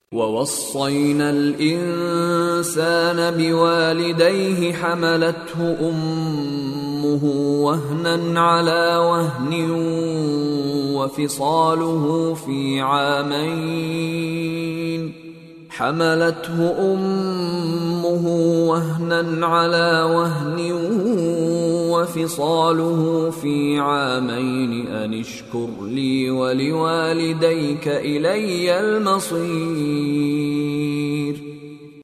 ووصينا الإنسان بوالديه حملته أمه وهنا على وهن وفصاله في عامين أن اشكر لي ولوالديك إلي المصير.